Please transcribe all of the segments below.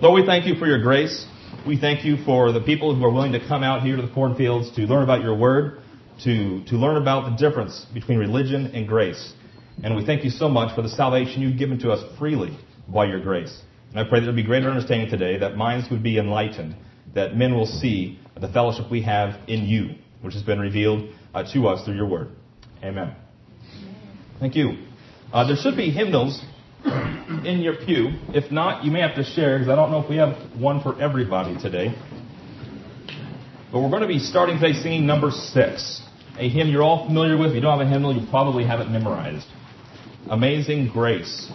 Lord, we thank you for your grace. We thank you for the people who are willing to come out here to the cornfields to learn about your word, to learn about the difference between religion and grace. And we thank you so much for the salvation you've given to us freely by your grace. And I pray that there will be greater understanding today, that minds would be enlightened, that men will see the fellowship we have in you, which has been revealed to us through your word. Amen. Thank you. There should be hymnals in your pew. If not, you may have to share, because I don't know if we have one for everybody today. But we're going to be starting today singing number 6, a hymn you're all familiar with. If you don't have a hymnal, you probably have it memorized. Amazing Grace.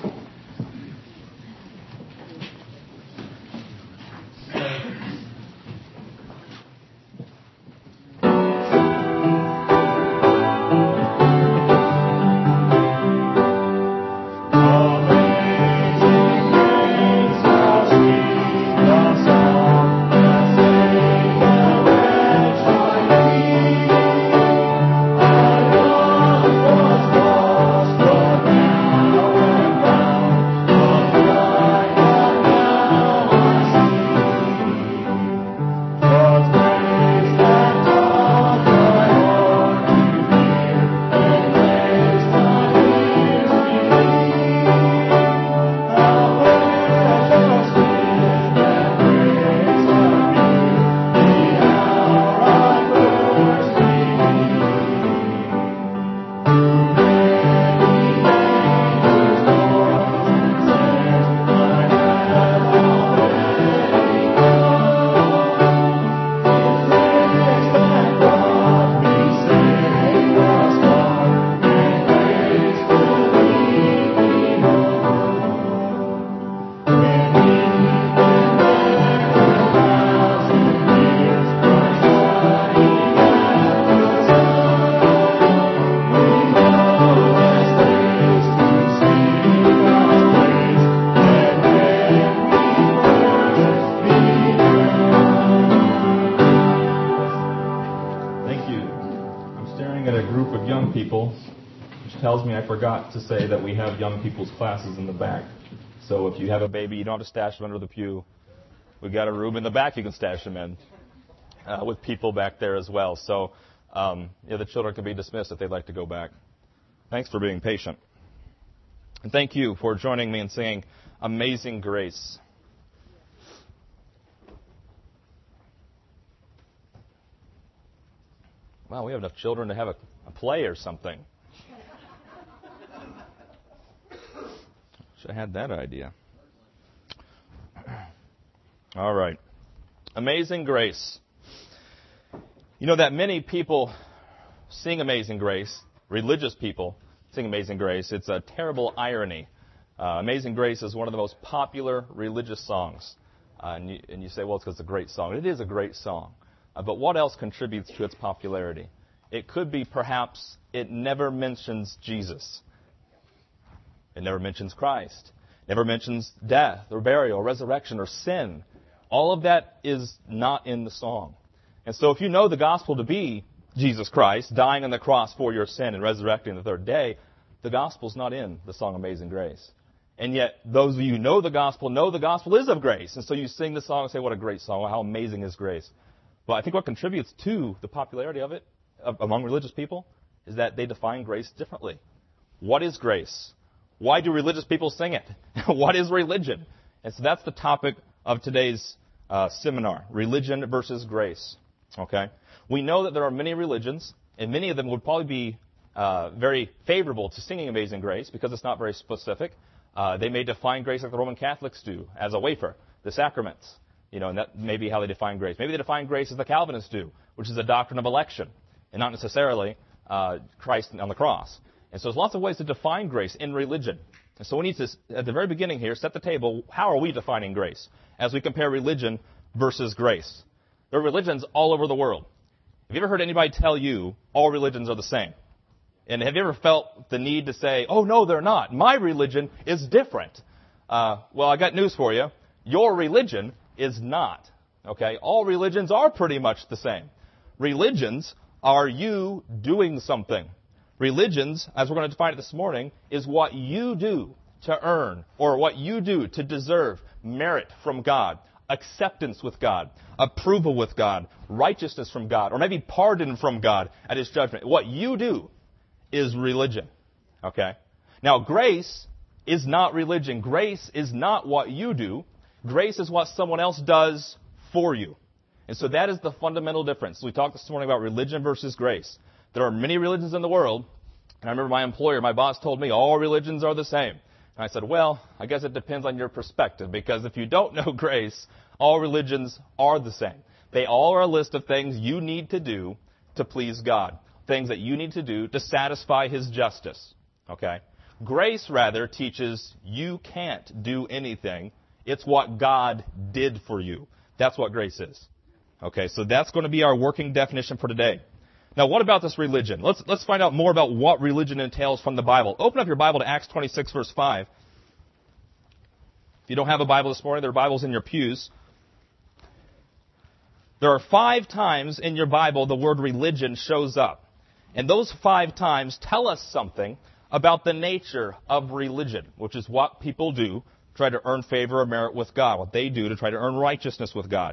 Forgot to say that we have young people's classes in the back. So if you have a baby, you don't have to stash them under the pew. We've got a room in the back you can stash them in with people back there as well. So the children can be dismissed if they'd like to go back. Thanks for being patient. And thank you for joining me in singing Amazing Grace. Wow, we have enough children to have a play or something. Should have had that idea. All right. Amazing Grace. You know that many people sing Amazing Grace, religious people sing Amazing Grace. It's a terrible irony. Amazing Grace is one of the most popular religious songs. And you say, well, it's because it's a great song. It is a great song. But what else contributes to its popularity? It could be perhaps it never mentions Jesus. It never mentions Christ. It never mentions death or burial or resurrection or sin. All of that is not in the song. And so if you know the gospel to be Jesus Christ dying on the cross for your sin and resurrecting the third day, the gospel's not in the song Amazing Grace. And yet those of you who know the gospel is of grace. And so you sing the song and say, what a great song. How amazing is grace. But I think what contributes to the popularity of it among religious people is that they define grace differently. What is grace? Why do religious people sing it? What is religion? And so that's the topic of today's seminar, religion versus grace. Okay? We know that there are many religions, and many of them would probably be very favorable to singing Amazing Grace because it's not very specific. They may define grace like the Roman Catholics do, as a wafer, the sacraments. And that may be how they define grace. Maybe they define grace as the Calvinists do, which is a doctrine of election, and not necessarily Christ on the cross. And so there's lots of ways to define grace in religion. And so we need to, at the very beginning here, set the table. How are we defining grace as we compare religion versus grace? There are religions all over the world. Have you ever heard anybody tell you all religions are the same? And have you ever felt the need to say, oh, no, they're not. My religion is different. Well, I got news for you. Your religion is not. Okay? All religions are pretty much the same. Religions are you doing something. Religions, as we're going to define it this morning, is what you do to earn, or what you do to deserve merit from God, acceptance with God, approval with God, righteousness from God, or maybe pardon from God at His judgment. What you do is religion. Okay? Now, grace is not religion. Grace is not what you do. Grace is what someone else does for you. And so that is the fundamental difference. We talked this morning about religion versus grace. There are many religions in the world. And I remember my boss told me all religions are the same. And I said, well, I guess it depends on your perspective, because if you don't know grace, all religions are the same. They all are a list of things you need to do to please God, things that you need to do to satisfy His justice. Okay? Grace, rather, teaches you can't do anything. It's what God did for you. That's what grace is. Okay, so that's going to be our working definition for today. Now, what about this religion? Let's find out more about what religion entails from the Bible. Open up your Bible to Acts 26, verse 5. If you don't have a Bible this morning, there are Bibles in your pews. There are 5 times in your Bible the word religion shows up. And those 5 times tell us something about the nature of religion, which is what people do to try to earn favor or merit with God, what they do to try to earn righteousness with God.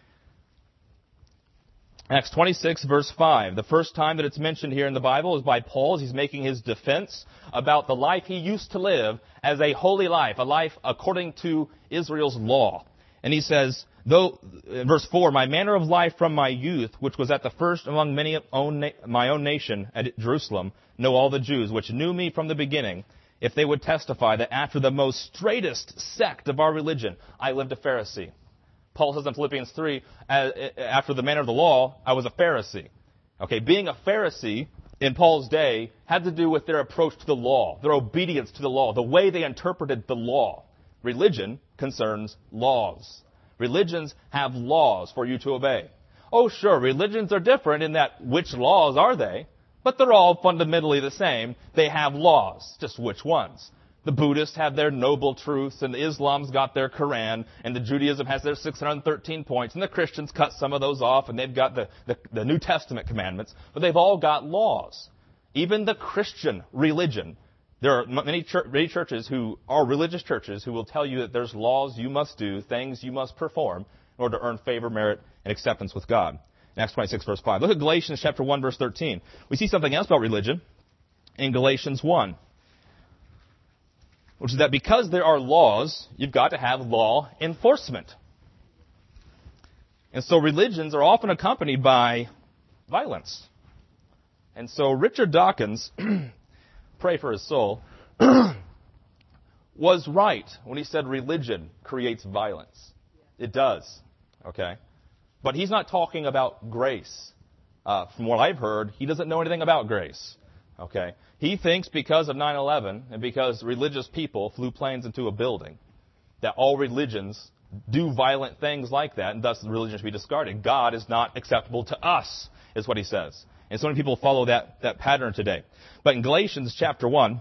Acts 26, verse 5. The first time that it's mentioned here in the Bible is by Paul as he's making his defense about the life he used to live as a holy life, a life according to Israel's law. And he says, in verse 4, my manner of life from my youth, which was at the first among many my own nation at Jerusalem, know all the Jews, which knew me from the beginning, if they would testify that after the most straightest sect of our religion, I lived a Pharisee. Paul says in Philippians 3, after the manner of the law, I was a Pharisee. Okay, being a Pharisee in Paul's day had to do with their approach to the law, their obedience to the law, the way they interpreted the law. Religion concerns laws. Religions have laws for you to obey. Oh, sure, religions are different in that which laws are they, but they're all fundamentally the same. They have laws, just which ones. The Buddhists have their noble truths, and the Islam's got their Quran, and the Judaism has their 613 points, and the Christians cut some of those off, and they've got the New Testament commandments, but they've all got laws. Even the Christian religion, there are many churches who are religious churches who will tell you that there's laws you must do, things you must perform in order to earn favor, merit, and acceptance with God. In Acts 26, verse 5. Look at Galatians chapter 1, verse 13. We see something else about religion in Galatians 1. Which is that because there are laws, you've got to have law enforcement. And so religions are often accompanied by violence. And so Richard Dawkins, pray for his soul, was right when he said religion creates violence. It does. Okay? But he's not talking about grace. From what I've heard, he doesn't know anything about grace. Okay? He thinks because of 9/11 and because religious people flew planes into a building, that all religions do violent things like that, and thus the religion should be discarded. God is not acceptable to us, is what he says. And so many people follow that pattern today. But in Galatians chapter 1,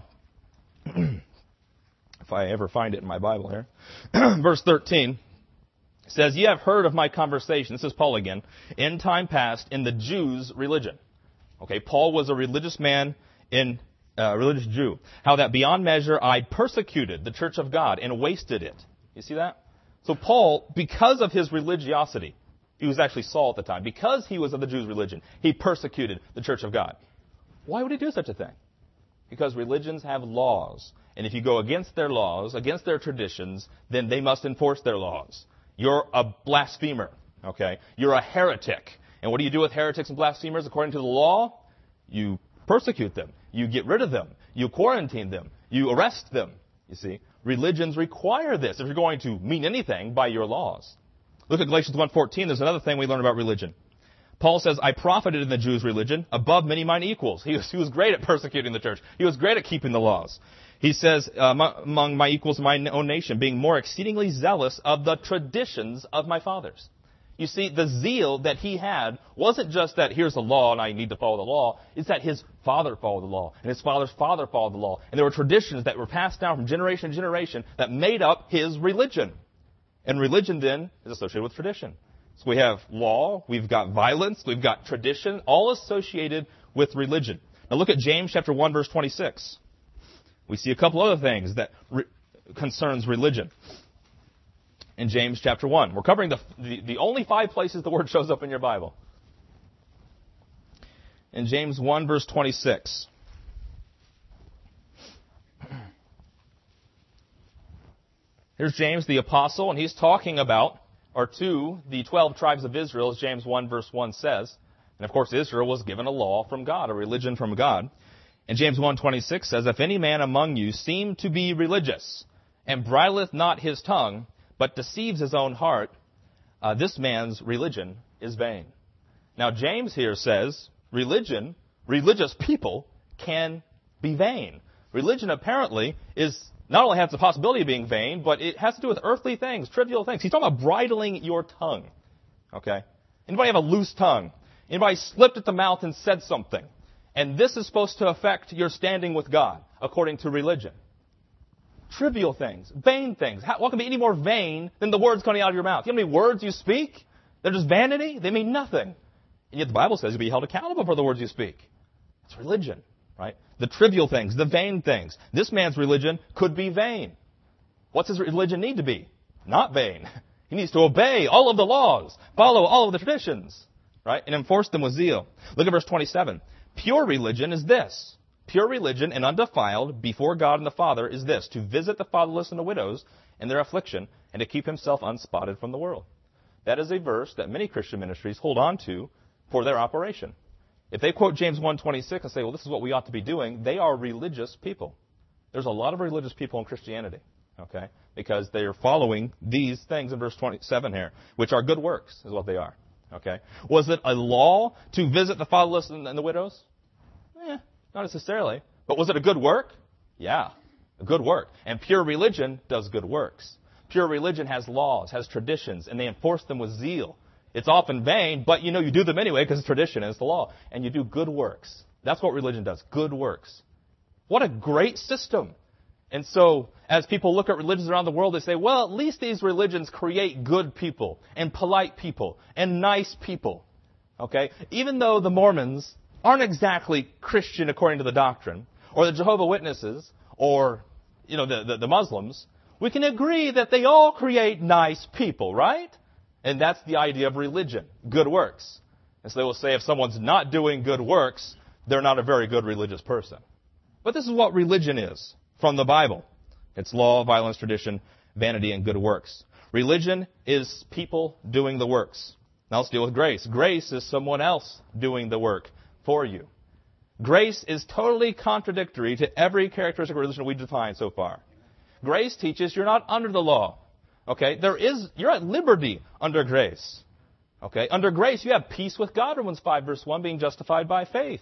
if I ever find it in my Bible here, verse 13, says, ye have heard of my conversation, this is Paul again, in time past in the Jews' religion. Okay, Paul was a religious man religious Jew. How that beyond measure I persecuted the church of God and wasted it. You see that? So Paul, because of his religiosity, he was actually Saul at the time, because he was of the Jews' religion, he persecuted the church of God. Why would he do such a thing? Because religions have laws. And if you go against their laws, against their traditions, then they must enforce their laws. You're a blasphemer. Okay? You're a heretic. And what do you do with heretics and blasphemers according to the law? You persecute them. You get rid of them. You quarantine them. You arrest them. You see, religions require this if you're going to mean anything by your laws. Look at Galatians 1:14. There's another thing we learn about religion. Paul says, I profited in the Jews' religion above many mine equals. He was great at persecuting the church. He was great at keeping the laws. He says, among my equals in my own nation, being more exceedingly zealous of the traditions of my fathers. You see, the zeal that he had wasn't just that here's the law and I need to follow the law. It's that his father followed the law and his father's father followed the law. And there were traditions that were passed down from generation to generation that made up his religion. And religion then is associated with tradition. So we have law, we've got violence, we've got tradition, all associated with religion. Now look at James chapter 1, verse 26. We see a couple other things that concerns religion. In James chapter 1. We're covering the only 5 places the word shows up in your Bible. In James 1, verse 26. Here's James the apostle, and he's talking about, or to, the 12 tribes of Israel, as James 1, verse 1 says. And of course, Israel was given a law from God, a religion from God. And James 1:26 says, "If any man among you seem to be religious, and bridleth not his tongue, but deceives his own heart, this man's religion is vain." Now, James here says, religious people can be vain. Religion apparently is not only has the possibility of being vain, but it has to do with earthly things, trivial things. He's talking about bridling your tongue. Okay? Anybody have a loose tongue? Anybody slipped at the mouth and said something? And this is supposed to affect your standing with God, according to religion. Trivial things, vain things. What can be any more vain than the words coming out of your mouth? You know how many words you speak? They're just vanity. They mean nothing. And yet the Bible says you'll be held accountable for the words you speak. It's religion, right? The trivial things, the vain things. This man's religion could be vain. What's his religion need to be? Not vain. He needs to obey all of the laws, follow all of the traditions, right? And enforce them with zeal. Look at verse 27. Pure religion is this. Pure religion and undefiled before God and the Father is this, to visit the fatherless and the widows in their affliction and to keep himself unspotted from the world. That is a verse that many Christian ministries hold on to for their operation. If they quote James 1:26 and say, well, this is what we ought to be doing, they are religious people. There's a lot of religious people in Christianity, okay, because they are following these things in verse 27 here, which are good works, is what they are, okay. Was it a law to visit the fatherless and the widows? Not necessarily. But was it a good work? Yeah, a good work. And pure religion does good works. Pure religion has laws, has traditions, and they enforce them with zeal. It's often vain, but you do them anyway because it's tradition and it's the law. And you do good works. That's what religion does, good works. What a great system. And so, as people look at religions around the world, they say, well, at least these religions create good people and polite people and nice people. Okay? Even though the Mormons aren't exactly Christian according to the doctrine, or the Jehovah's Witnesses, or the Muslims, we can agree that they all create nice people, right? And that's the idea of religion, good works. And so they will say if someone's not doing good works, they're not a very good religious person. But this is what religion is from the Bible. It's law, violence, tradition, vanity, and good works. Religion is people doing the works. Now let's deal with grace. Grace is someone else doing the work for you. Grace is totally contradictory to every characteristic of religion we've defined so far. Grace teaches you're not under the law. Okay? You're at liberty under grace. Okay? Under grace, you have peace with God, Romans 5, verse 1, being justified by faith.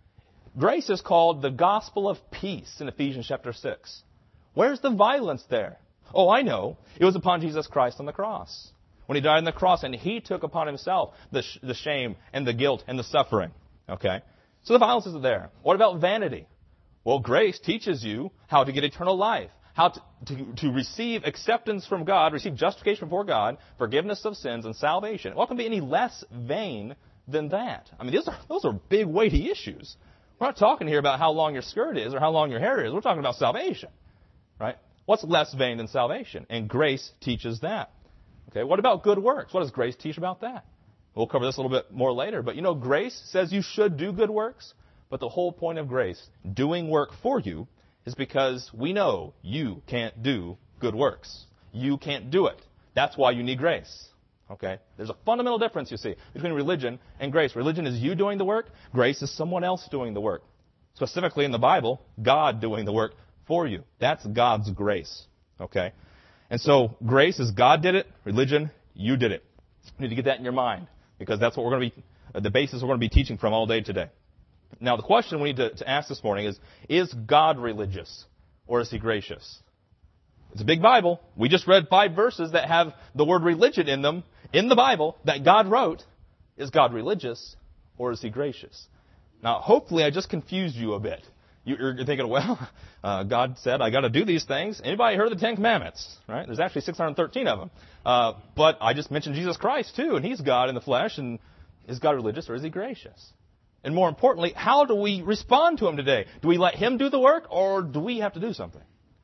Grace is called the gospel of peace in Ephesians chapter 6. Where's the violence there? Oh, I know. It was upon Jesus Christ on the cross. When he died on the cross, and he took upon himself the shame and the guilt and the suffering. Okay? So the violence is there. What about vanity? Well, grace teaches you how to get eternal life, how to receive acceptance from God, receive justification before God, forgiveness of sins, and salvation. What can be any less vain than that? I mean, those are big, weighty issues. We're not talking here about how long your skirt is or how long your hair is. We're talking about salvation, right? What's less vain than salvation? And grace teaches that. Okay, what about good works? What does grace teach about that? We'll cover this a little bit more later. But grace says you should do good works. But the whole point of grace, doing work for you, is because we know you can't do good works. You can't do it. That's why you need grace. Okay? There's a fundamental difference, you see, between religion and grace. Religion is you doing the work. Grace is someone else doing the work. Specifically in the Bible, God doing the work for you. That's God's grace. Okay? And so grace is God did it. Religion, you did it. You need to get that in your mind. Because that's what we're going to be, the basis we're going to be teaching from all day today. Now, the question we need to ask this morning is God religious or is he gracious? It's a big Bible. We just read 5 verses that have the word religion in them in the Bible that God wrote. Is God religious or is he gracious? Now, hopefully I just confused you a bit. You're thinking, well, God said I got to do these things. Anybody heard of the 10 Commandments? Right? There's actually 613 of them. But I just mentioned Jesus Christ too, and he's God in the flesh. And is God religious or is he gracious? And more importantly, how do we respond to him today? Do we let him do the work, or do we have to do something?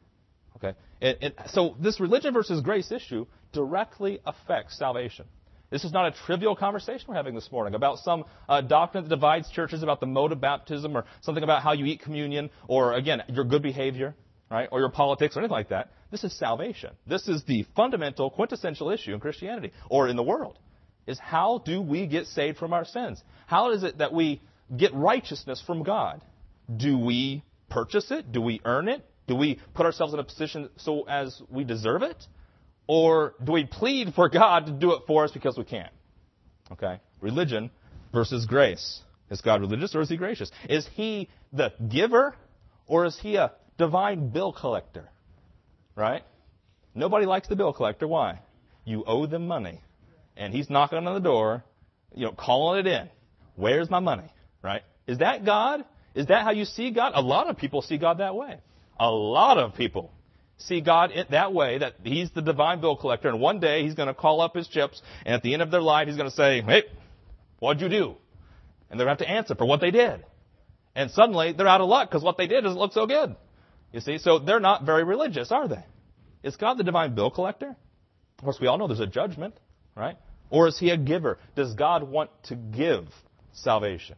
Okay. So this religion versus grace issue directly affects salvation. This is not a trivial conversation we're having this morning about some doctrine that divides churches about the mode of baptism or something about how you eat communion or, again, your good behavior, right, or your politics or anything like that. This is salvation. This is the fundamental, quintessential issue in Christianity or in the world, is how do we get saved from our sins? How is it that we get righteousness from God? Do we purchase it? Do we earn it? Do we put ourselves in a position so as we deserve it? Or do we plead for God to do it for us because we can't? Okay? Religion versus grace. Is God religious or is he gracious? Is he the giver or is he a divine bill collector? Right? Nobody likes the bill collector. Why? You owe them money. And he's knocking on the door, calling it in. Where's my money? Right? Is that God? Is that how you see God? A lot of people see God that way. A lot of people see God that way, that he's the divine bill collector, and one day he's going to call up his chips, and at the end of their life he's going to say, hey, what'd you do? And they're going to have to answer for what they did. And suddenly they're out of luck because what they did doesn't look so good. You see, so they're not very religious, are they? Is God the divine bill collector? Of course, we all know there's a judgment, right? Or is he a giver? Does God want to give salvation?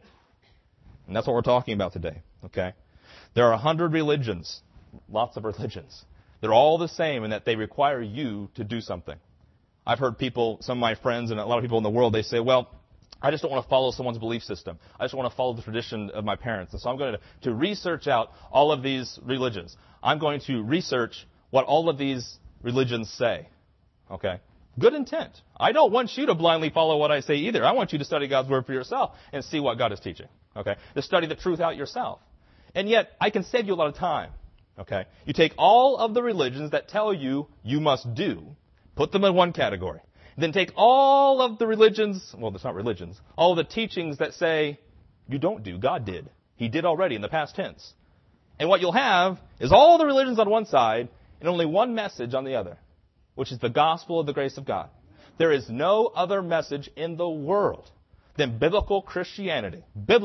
And that's what we're talking about today, okay? There are 100 religions, lots of religions. They're all the same in that they require you to do something. I've heard people, some of my friends and a lot of people in the world, they say, well, I just don't want to follow someone's belief system. I just want to follow the tradition of my parents. And so I'm going to research out all of these religions. I'm going to research what all of these religions say. Okay? Good intent. I don't want you to blindly follow what I say either. I want you to study God's Word for yourself and see what God is teaching. Okay? To study the truth out yourself. And yet, I can save you a lot of time. Okay? You take all of the religions that tell you you must do, put them in one category. Then take all of the religions, well, it's not religions, all of the teachings that say you don't do, God did. He did already in the past tense. And what you'll have is all the religions on one side and only one message on the other, which is the gospel of the grace of God. There is no other message in the world than biblical Christianity,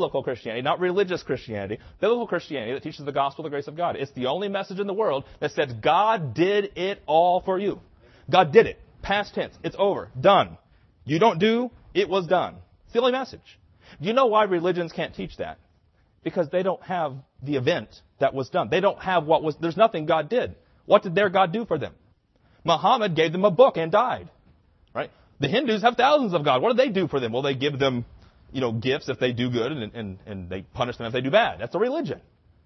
not religious Christianity, biblical Christianity that teaches the gospel of the grace of God. It's the only message in the world that says God did it all for you. God did it. Past tense. It's over. Done. You don't do, it was done. It's the only message. Do you know why religions can't teach that? Because they don't have the event that was done. They don't have there's nothing God did. What did their God do for them? Muhammad gave them a book and died. Right? The Hindus have thousands of gods. What do they do for them? Well, they give them, gifts if they do good and they punish them if they do bad. That's a religion.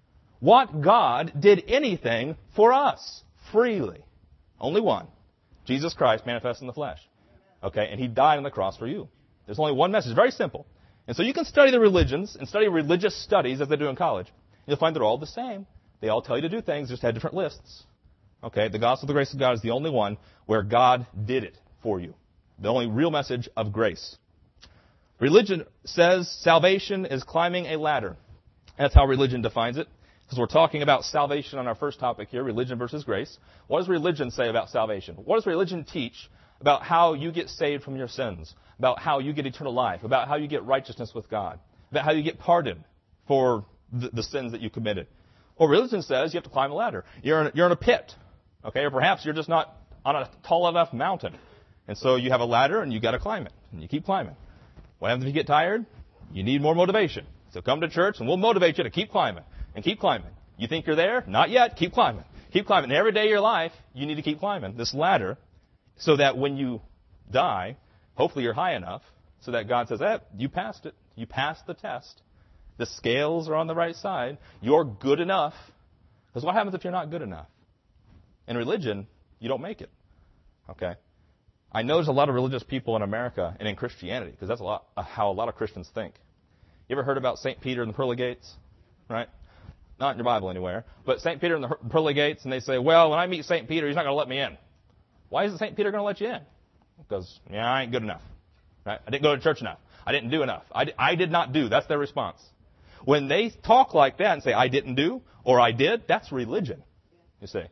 What God did anything for us freely? Only one. Jesus Christ manifest in the flesh. Okay? And he died on the cross for you. There's only one message. Very simple. And so you can study the religions and study religious studies as they do in college. You'll find they're all the same. They all tell you to do things, just have different lists. Okay? The gospel of the grace of God is the only one where God did it for you. The only real message of grace. Religion says salvation is climbing a ladder. That's how religion defines it. Because we're talking about salvation on our first topic here, religion versus grace. What does religion say about salvation? What does religion teach about how you get saved from your sins? About how you get eternal life? About how you get righteousness with God? About how you get pardoned for the sins that you committed? Well, religion says you have to climb a ladder. You're in a pit. Okay? Or perhaps you're just not on a tall enough mountain. And so you have a ladder and you got to climb it. And you keep climbing. What happens if you get tired? You need more motivation. So come to church and we'll motivate you to keep climbing. And keep climbing. You think you're there? Not yet. Keep climbing. Keep climbing. And every day of your life, you need to keep climbing this ladder so that when you die, hopefully you're high enough so that God says, you passed it. You passed the test. The scales are on the right side. You're good enough. Because what happens if you're not good enough? In religion, you don't make it. Okay? I know there's a lot of religious people in America and in Christianity because that's how a lot of Christians think. You ever heard about St. Peter and the pearly gates? Right? Not in your Bible anywhere. But St. Peter and the pearly gates, and they say, well, when I meet St. Peter, he's not going to let me in. Why isn't St. Peter going to let you in? Because, I ain't good enough. Right? I didn't go to church enough. I didn't do enough. I did not do. That's their response. When they talk like that and say, I didn't do, or I did, that's religion. You see.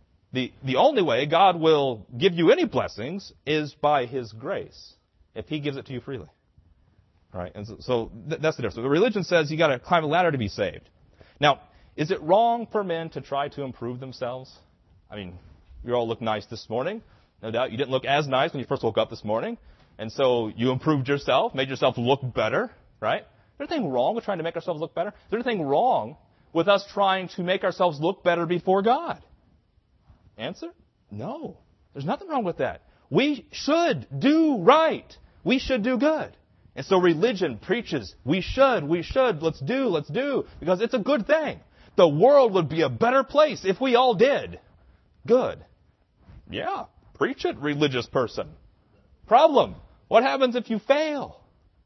The only way God will give you any blessings is by His grace, if He gives it to you freely. Right? And that's the difference. So the religion says you got to climb a ladder to be saved. Now, is it wrong for men to try to improve themselves? I mean, you all look nice this morning. No doubt you didn't look as nice when you first woke up this morning. And so you improved yourself, made yourself look better, right? Is there anything wrong with trying to make ourselves look better? Is there anything wrong with us trying to make ourselves look better before God? Answer? No. There's nothing wrong with that. We should do right. We should do good. And so religion preaches, we should, let's do, because it's a good thing. The world would be a better place if we all did good. Yeah, preach it, religious person. Problem, what happens if you fail?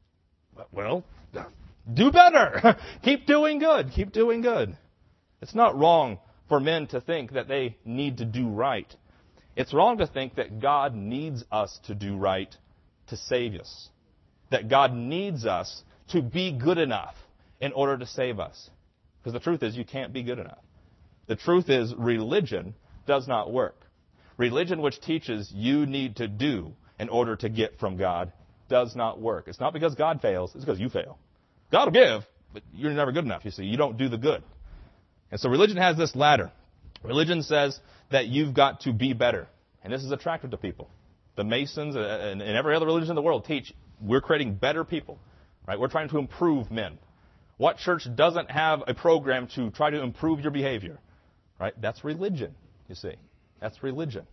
Well, do better. Keep doing good. Keep doing good. It's not wrong for men to think that they need to do right. It's wrong to think that God needs us to do right to save us. That God needs us to be good enough in order to save us. Because the truth is, you can't be good enough. The truth is, religion does not work. Religion which teaches you need to do in order to get from God does not work. It's not because God fails, it's because you fail. God will give, but you're never good enough, you see. You don't do the good. And so religion has this ladder. Religion says that you've got to be better. And this is attractive to people. The Masons and every other religion in the world teach we're creating better people. Right? We're trying to improve men. What church doesn't have a program to try to improve your behavior? Right? That's religion, you see. That's religion.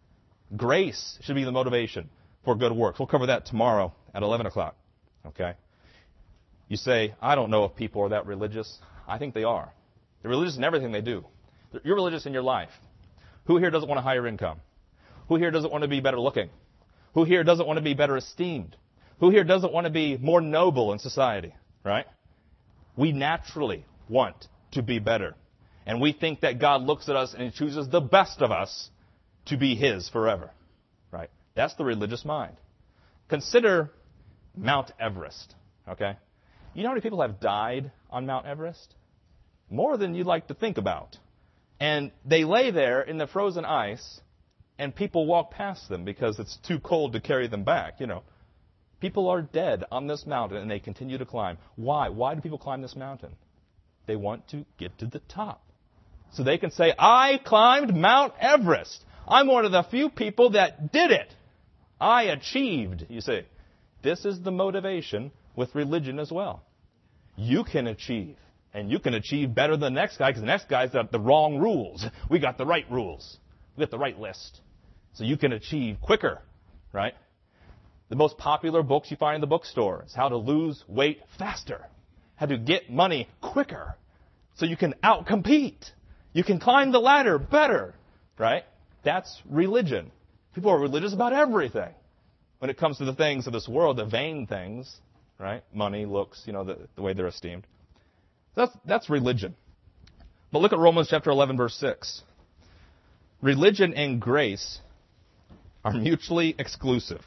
Grace should be the motivation for good works. We'll cover that tomorrow at 11 o'clock. Okay? You say, I don't know if people are that religious. I think they are. They're religious in everything they do. You're religious in your life. Who here doesn't want a higher income? Who here doesn't want to be better looking? Who here doesn't want to be better esteemed? Who here doesn't want to be more noble in society? Right? We naturally want to be better. And we think that God looks at us and He chooses the best of us to be His forever. Right? That's the religious mind. Consider Mount Everest. Okay? You know how many people have died on Mount Everest? More than you'd like to think about. And they lay there in the frozen ice, and people walk past them because it's too cold to carry them back. You know, people are dead on this mountain, and they continue to climb. Why? Why do people climb this mountain? They want to get to the top. So they can say, I climbed Mount Everest. I'm one of the few people that did it. I achieved, you see. This is the motivation with religion as well. You can achieve. And you can achieve better than the next guy because the next guy's got the wrong rules. We got the right rules. We got the right list. So you can achieve quicker, right? The most popular books you find in the bookstore is how to lose weight faster, how to get money quicker, so you can outcompete. You can climb the ladder better, right? That's religion. People are religious about everything. When it comes to the things of this world, the vain things, right? Money, looks, you know, the way they're esteemed. That's religion. But look at Romans chapter 11, verse 6. Religion and grace are mutually exclusive.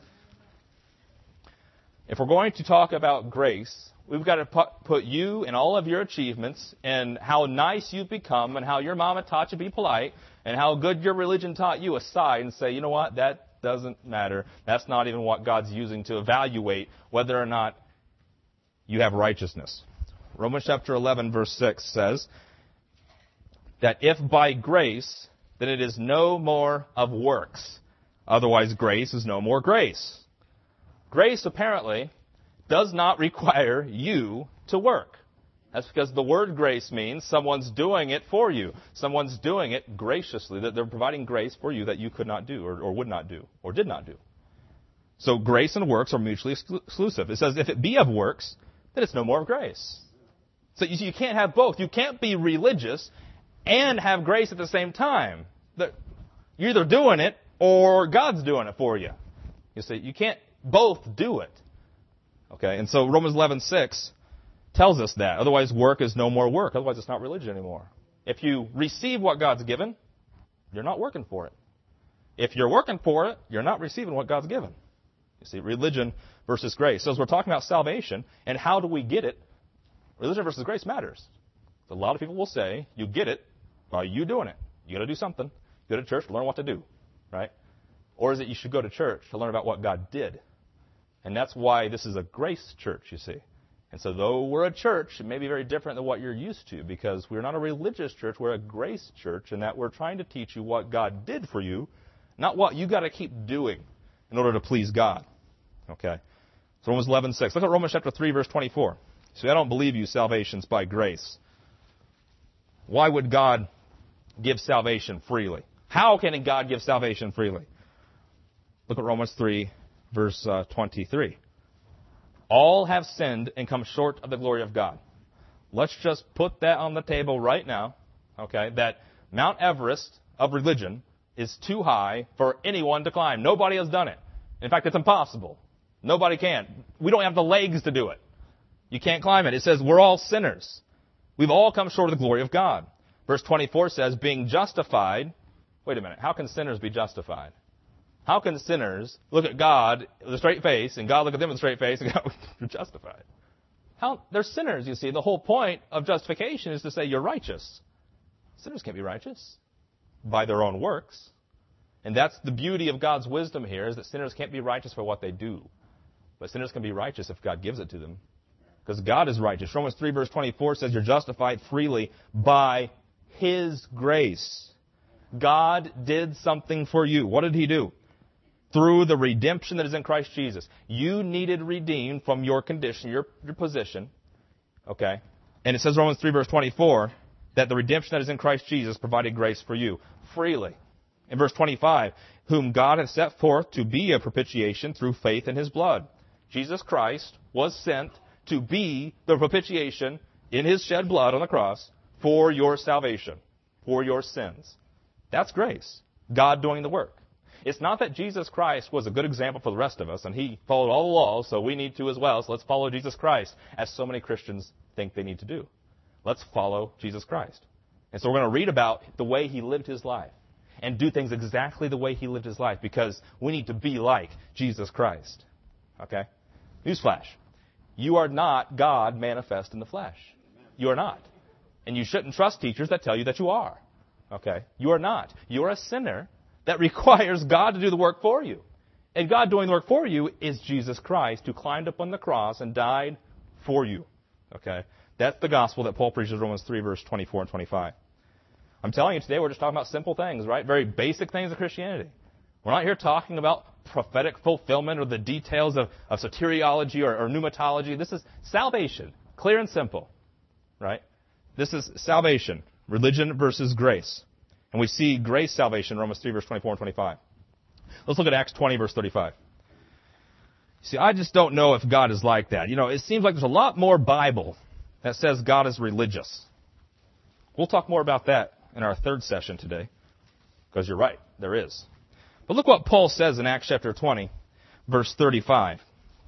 If we're going to talk about grace, we've got to put you and all of your achievements and how nice you've become and how your mama taught you to be polite and how good your religion taught you aside and say, you know what, that doesn't matter. That's not even what God's using to evaluate whether or not you have righteousness. Romans chapter 11, verse 6 says that if by grace, then it is no more of works. Otherwise, grace is no more grace. Grace, apparently, does not require you to work. That's because the word grace means someone's doing it for you. Someone's doing it graciously, that they're providing grace for you that you could not do or would not do or did not do. So grace and works are mutually exclusive. It says if it be of works, then it's no more of grace. So you can't have both. You can't be religious and have grace at the same time. You're either doing it or God's doing it for you. You see, you can't both do it. Okay, and so Romans 11:6 tells us that. Otherwise, work is no more work. Otherwise, it's not religion anymore. If you receive what God's given, you're not working for it. If you're working for it, you're not receiving what God's given. You see, religion versus grace. So as we're talking about salvation and how do we get it, religion versus grace matters. A lot of people will say, you get it by you doing it. You got to do something. Go to church to learn what to do, right? Or is it you should go to church to learn about what God did? And that's why this is a grace church, you see. And so though we're a church, it may be very different than what you're used to, because we're not a religious church, we're a grace church, in that we're trying to teach you what God did for you, not what you got to keep doing in order to please God. Okay? So Romans 11:6. Look at Romans chapter 3, verse 24. See, I don't believe you salvation's by grace. Why would God give salvation freely? How can God give salvation freely? Look at Romans 3, verse 23. All have sinned and come short of the glory of God. Let's just put that on the table right now, okay, that Mount Everest of religion is too high for anyone to climb. Nobody has done it. In fact, it's impossible. Nobody can. We don't have the legs to do it. You can't climb it. It says we're all sinners. We've all come short of the glory of God. Verse 24 says, being justified. Wait a minute. How can sinners be justified? How can sinners look at God with a straight face, and God look at them with a straight face, and go, you're justified? They're sinners, you see. The whole point of justification is to say you're righteous. Sinners can't be righteous by their own works. And that's the beauty of God's wisdom here, is that sinners can't be righteous for what they do. But sinners can be righteous if God gives it to them. Because God is righteous. Romans 3, verse 24 says you're justified freely by His grace. God did something for you. What did He do? Through the redemption that is in Christ Jesus. You needed redeemed from your condition, your position. Okay? And it says, Romans 3, verse 24, that the redemption that is in Christ Jesus provided grace for you freely. In verse 25, whom God hath set forth to be a propitiation through faith in His blood. Jesus Christ was sent to be the propitiation in His shed blood on the cross for your salvation, for your sins. That's grace. God doing the work. It's not that Jesus Christ was a good example for the rest of us, and He followed all the laws, so we need to as well, so let's follow Jesus Christ, as so many Christians think they need to do. Let's follow Jesus Christ. And so we're going to read about the way He lived His life, and do things exactly the way He lived His life, because we need to be like Jesus Christ. Okay? Newsflash. You are not God manifest in the flesh. You are not. And you shouldn't trust teachers that tell you that you are. Okay? You are not. You are a sinner that requires God to do the work for you. And God doing the work for you is Jesus Christ, who climbed up on the cross and died for you. Okay? That's the gospel that Paul preaches in Romans 3, verse 24 and 25. I'm telling you today, we're just talking about simple things, right? Very basic things of Christianity. We're not here talking about prophetic fulfillment or the details of soteriology or pneumatology. This is salvation, clear and simple, right? This is salvation, religion versus grace. And we see grace salvation in Romans 3, verse 24 and 25. Let's look at Acts 20, verse 35. See, I just don't know if God is like that. You know, it seems like there's a lot more Bible that says God is religious. We'll talk more about that in our third session today, because you're right, there is. But look what Paul says in Acts chapter 20, verse 35.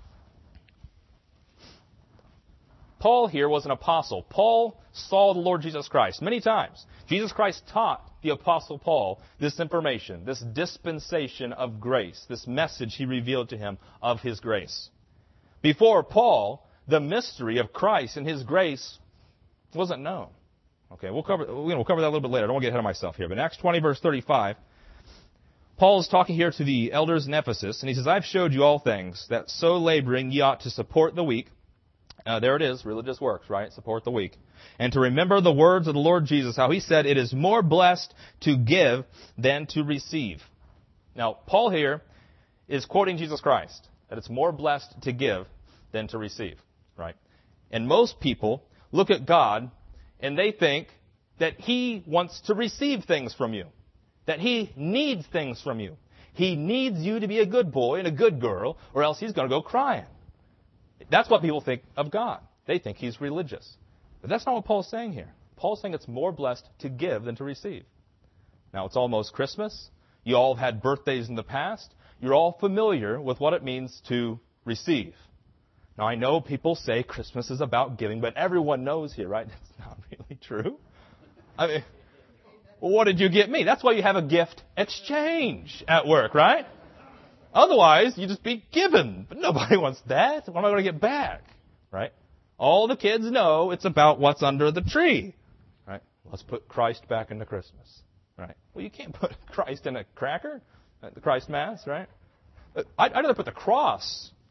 Paul here was an apostle. Paul saw the Lord Jesus Christ many times. Jesus Christ taught the apostle Paul this information, this dispensation of grace, this message He revealed to him of His grace. Before Paul, the mystery of Christ and His grace wasn't known. Okay, we'll cover that a little bit later. I don't want to get ahead of myself here. But in Acts 20, verse 35, Paul is talking here to the elders in Ephesus, and he says, I've showed you all things, that so laboring ye ought to support the weak. There it is, religious works, right? Support the weak. And to remember the words of the Lord Jesus, how He said, it is more blessed to give than to receive. Now, Paul here is quoting Jesus Christ, that it's more blessed to give than to receive, right? And most people look at God and they think that He wants to receive things from you, that He needs things from you. He needs you to be a good boy and a good girl, or else He's going to go crying. That's what people think of God. They think He's religious. But that's not what Paul's saying here. Paul's saying it's more blessed to give than to receive. Now, it's almost Christmas. You all have had birthdays in the past. You're all familiar with what it means to receive. Now, I know people say Christmas is about giving, but everyone knows here, right? That's not really true. I mean, well, what did you get me? That's why you have a gift exchange at work, right? Otherwise, you just be given. But nobody wants that. What am I going to get back? Right? All the kids know it's about what's under the tree. Right? Let's put Christ back into Christmas. Right? Well, you can't put Christ in a cracker at the Christ Mass, right? I'd rather put the cross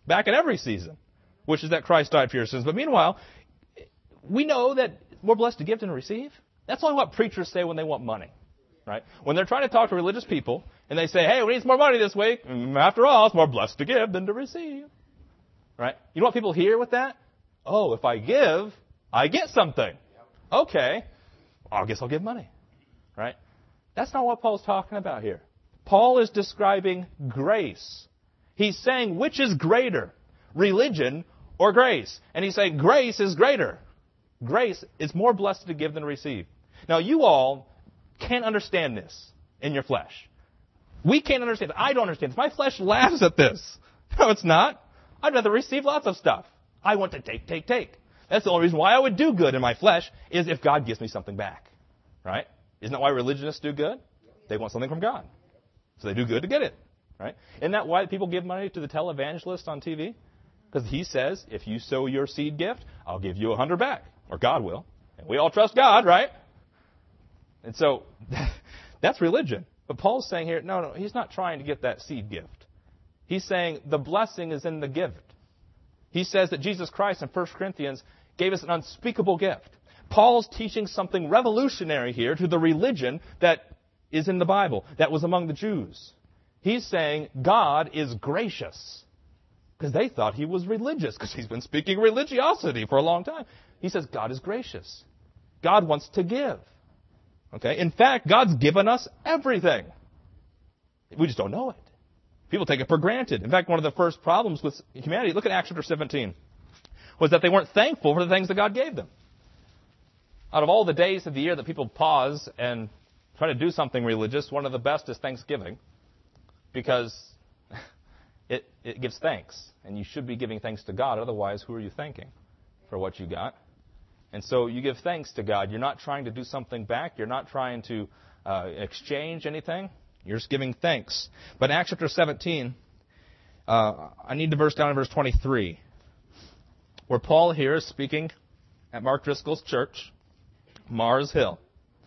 back in every season, which is that Christ died for your sins. But meanwhile, we know that we're blessed to give than to receive. That's only what preachers say when they want money, right? When they're trying to talk to religious people and they say, hey, we need some more money this week. After all, it's more blessed to give than to receive, right? You know what people hear with that? Oh, if I give, I get something. Okay, I guess I'll give money, right? That's not what Paul's talking about here. Paul is describing grace. He's saying which is greater, religion or grace? And he's saying grace is greater. Grace is more blessed to give than to receive. Now, you all can't understand this in your flesh. We can't understand it. I don't understand this. My flesh laughs at this. No, it's not. I'd rather receive lots of stuff. I want to take. That's the only reason why I would do good in my flesh is if God gives me something back. Right? Isn't that why religionists do good? They want something from God. So they do good to get it. Right? Isn't that why people give money to the televangelist on TV? Because he says, if you sow your seed gift, I'll give you 100 back. Or God will. And we all trust God, right? And so, that's religion. But Paul's saying here, no, he's not trying to get that seed gift. He's saying the blessing is in the gift. He says that Jesus Christ in 1 Corinthians gave us an unspeakable gift. Paul's teaching something revolutionary here to the religion that is in the Bible, that was among the Jews. He's saying God is gracious. Because they thought he was religious, because he's been speaking religiosity for a long time. He says God is gracious. God wants to give. Okay? In fact, God's given us everything. We just don't know it. People take it for granted. In fact, one of the first problems with humanity, look at Acts chapter 17, was that they weren't thankful for the things that God gave them. Out of all the days of the year that people pause and try to do something religious, one of the best is Thanksgiving, because it gives thanks. And you should be giving thanks to God. Otherwise, who are you thanking for what you got? And so you give thanks to God. You're not trying to do something back. You're not trying to exchange anything. You're just giving thanks. But in Acts chapter 17, I need to verse down in verse 23, where Paul here is speaking at Mark Driscoll's church, Mars Hill.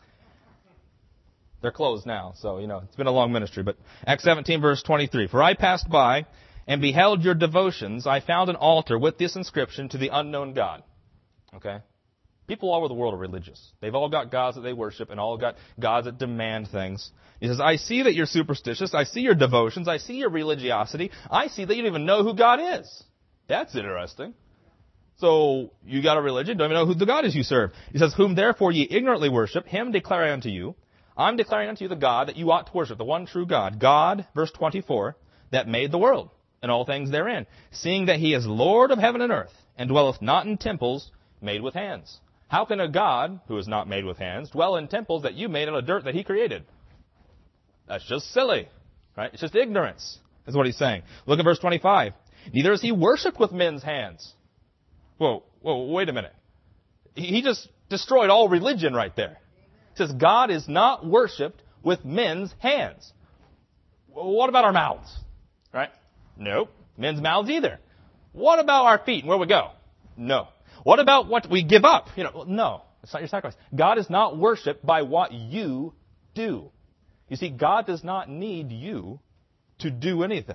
They're closed now, so, it's been a long ministry. But Acts 17, verse 23. For I passed by and beheld your devotions. I found an altar with this inscription, to the unknown God. Okay? People all over the world are religious. They've all got gods that they worship and all got gods that demand things. He says, I see that you're superstitious. I see your devotions. I see your religiosity. I see that you don't even know who God is. That's interesting. So, you got a religion, don't even know who the God is you serve. He says, whom therefore ye ignorantly worship, him declare I unto you. I'm declaring unto you the God that you ought to worship, the one true God. God, verse 24, that made the world and all things therein, seeing that he is Lord of heaven and earth, and dwelleth not in temples made with hands. How can a God, who is not made with hands, dwell in temples that you made out of dirt that he created? That's just silly, right? It's just ignorance, is what he's saying. Look at verse 25. Neither is he worshipped with men's hands. Whoa, wait a minute. He just destroyed all religion right there. He says God is not worshipped with men's hands. What about our mouths? Right? Nope. Men's mouths either. What about our feet and where we go? No. What about what we give up? No. It's not your sacrifice. God is not worshipped by what you do. You see, God does not need you to do anything.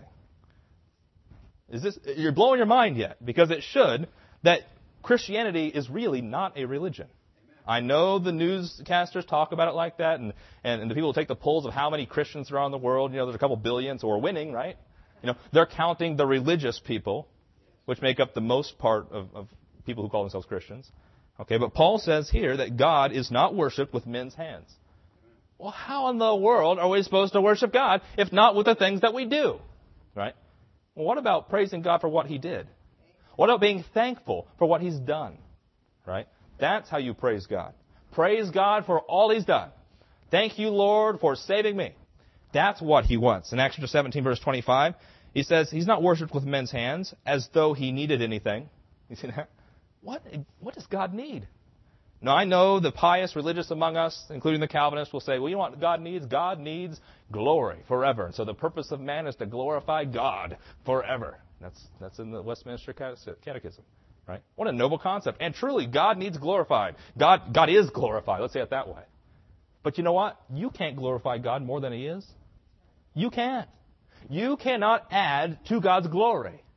You're blowing your mind yet? Because it should, that Christianity is really not a religion. I know the newscasters talk about it like that, and the people take the polls of how many Christians there are in the world. There's a couple billion, so we're winning, right? They're counting the religious people, which make up the most part of people who call themselves Christians. Okay, but Paul says here that God is not worshipped with men's hands. Well, how in the world are we supposed to worship God if not with the things that we do? Right? Well, what about praising God for what he did? What about being thankful for what he's done? Right? That's how you praise God. Praise God for all he's done. Thank you, Lord, for saving me. That's what he wants. In Acts 17, verse 25, he says he's not worshipped with men's hands as though he needed anything. You see that? What does God need? Now, I know the pious religious among us, including the Calvinists, will say, well, you know what God needs? God needs glory forever. And so the purpose of man is to glorify God forever. That's in the Westminster Catechism. Right? What a noble concept. And truly, God needs glorified. God is glorified. Let's say it that way. But you know what? You can't glorify God more than he is. You can't. You cannot add to God's glory.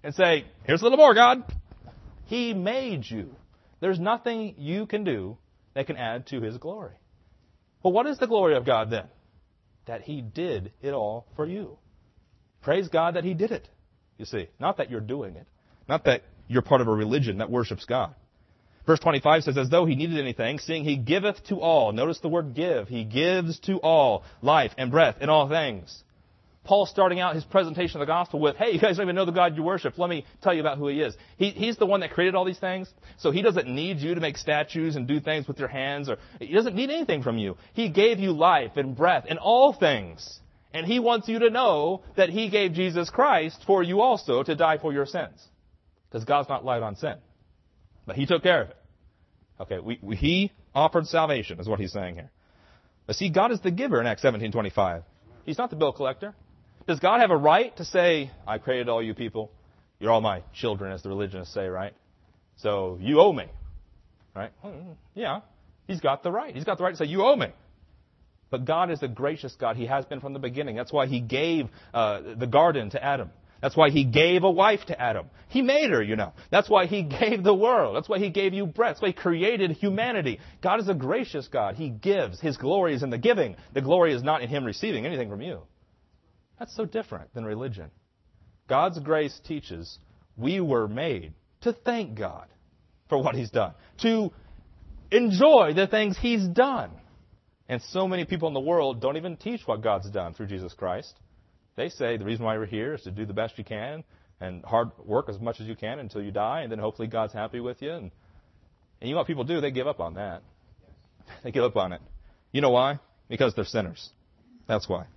and say, here's a little more, God. He made you. There's nothing you can do that can add to His glory. Well, what is the glory of God then? That He did it all for you. Praise God that He did it. You see, not that you're doing it. Not that you're part of a religion that worships God. Verse 25 says, as though He needed anything, seeing He giveth to all. Notice the word give. He gives to all life and breath in all things. Paul's starting out his presentation of the gospel with, hey, you guys don't even know the God you worship. Let me tell you about who He is. He's the one that created all these things, so He doesn't need you to make statues and do things with your hands. He doesn't need anything from you. He gave you life and breath in all things. And He wants you to know that He gave Jesus Christ for you also to die for your sins. Because God's not light on sin. But He took care of it. Okay, He offered salvation is what he's saying here. But see, God is the giver in Acts 17:25. He's not the bill collector. Does God have a right to say, I created all you people. You're all my children, as the religionists say, right? So you owe me. Right? Yeah. He's got the right. He's got the right to say, you owe me. But God is a gracious God. He has been from the beginning. That's why He gave the garden to Adam. That's why He gave a wife to Adam. He made her, you know. That's why He gave the world. That's why He gave you breath. That's why He created humanity. God is a gracious God. He gives. His glory is in the giving. The glory is not in Him receiving anything from you. That's so different than religion. God's grace teaches we were made to thank God for what He's done, to enjoy the things He's done. And so many people in the world don't even teach what God's done through Jesus Christ. They say the reason why we're here is to do the best you can and hard work as much as you can until you die, and then hopefully God's happy with you. And you know what people do? They give up on that. They give up on it. You know why? Because they're sinners. That's why.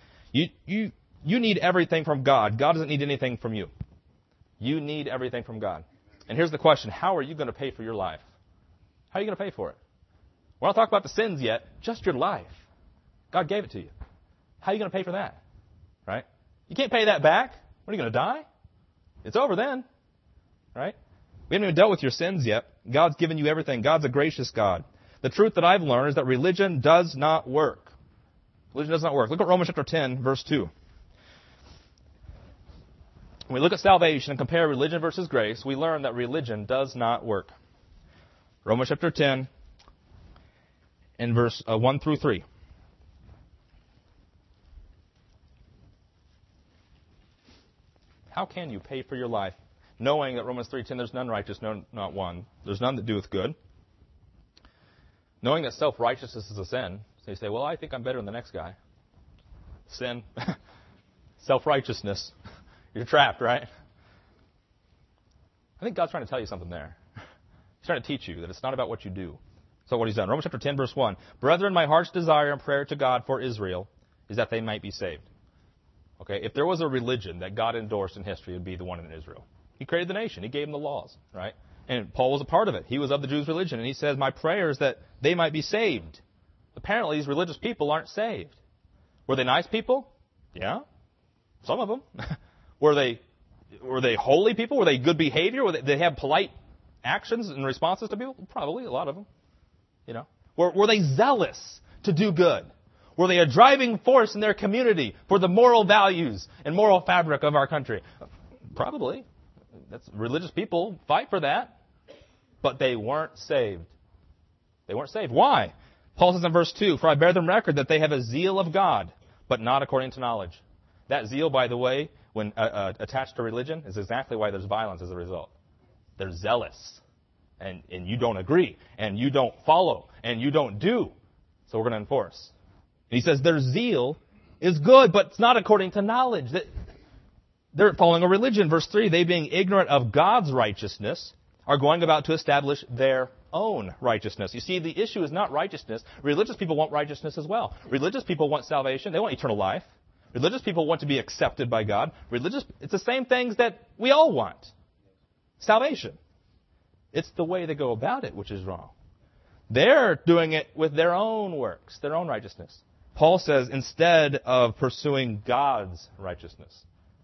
You need everything from God. God doesn't need anything from you. You need everything from God. And here's the question. How are you going to pay for your life? How are you going to pay for it? We're not talking about the sins yet. Just your life. God gave it to you. How are you going to pay for that? Right? You can't pay that back. What, are you going to die? It's over then. Right? We haven't even dealt with your sins yet. God's given you everything. God's a gracious God. The truth that I've learned is that religion does not work. Religion does not work. Look at Romans chapter 10, verse 2. When we look at salvation and compare religion versus grace, we learn that religion does not work. Romans chapter 10 and verse 1 through 3. How can you pay for your life knowing that Romans 3:10, there's none righteous, no, not one. There's none that doeth good. Knowing that self-righteousness is a sin. So you say, well, I think I'm better than the next guy. Sin. Self-righteousness. You're trapped, right? I think God's trying to tell you something there. He's trying to teach you that it's not about what you do. So what He's done. Romans chapter 10, verse 1. Brethren, my heart's desire and prayer to God for Israel is that they might be saved. Okay, if there was a religion that God endorsed in history, it would be the one in Israel. He created the nation. He gave them the laws, right? And Paul was a part of it. He was of the Jews' religion. And he says, my prayer is that they might be saved. Apparently, these religious people aren't saved. Were they nice people? Yeah. Some of them. Were they holy people? Were they good behavior? Did they have polite actions and responses to people? Probably, a lot of them. You know. Were they zealous to do good? Were they a driving force in their community for the moral values and moral fabric of our country? Probably. Religious people fight for that. But they weren't saved. They weren't saved. Why? Paul says in verse 2, for I bear them record that they have a zeal of God, but not according to knowledge. That zeal, by the way, when attached to religion, is exactly why there's violence as a result. They're zealous. And you don't agree. And you don't follow. And you don't do. So we're going to enforce. And he says their zeal is good, but it's not according to knowledge. They're following a religion. Verse 3, they being ignorant of God's righteousness are going about to establish their own righteousness. You see, the issue is not righteousness. Religious people want righteousness as well. Religious people want salvation. They want eternal life. Religious people want to be accepted by God. It's the same things that we all want. Salvation. It's the way they go about it which is wrong. They're doing it with their own works, their own righteousness. Paul says instead of pursuing God's righteousness,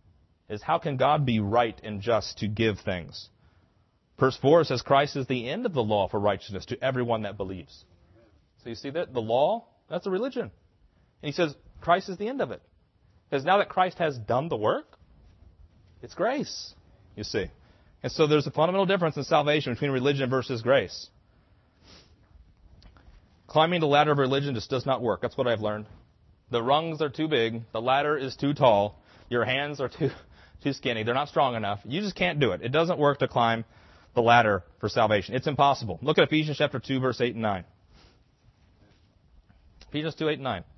is how can God be right and just to give things? Verse 4 says Christ is the end of the law for righteousness to everyone that believes. So you see that? The law, that's a religion. And he says Christ is the end of it. Because now that Christ has done the work, it's grace. You see. And so there's a fundamental difference in salvation between religion versus grace. Climbing the ladder of religion just does not work. That's what I've learned. The rungs are too big. The ladder is too tall. Your hands are too skinny. They're not strong enough. You just can't do it. It doesn't work to climb the ladder for salvation. It's impossible. Look at Ephesians chapter 2, verse 8 and 9. Ephesians 2, 8 and 9.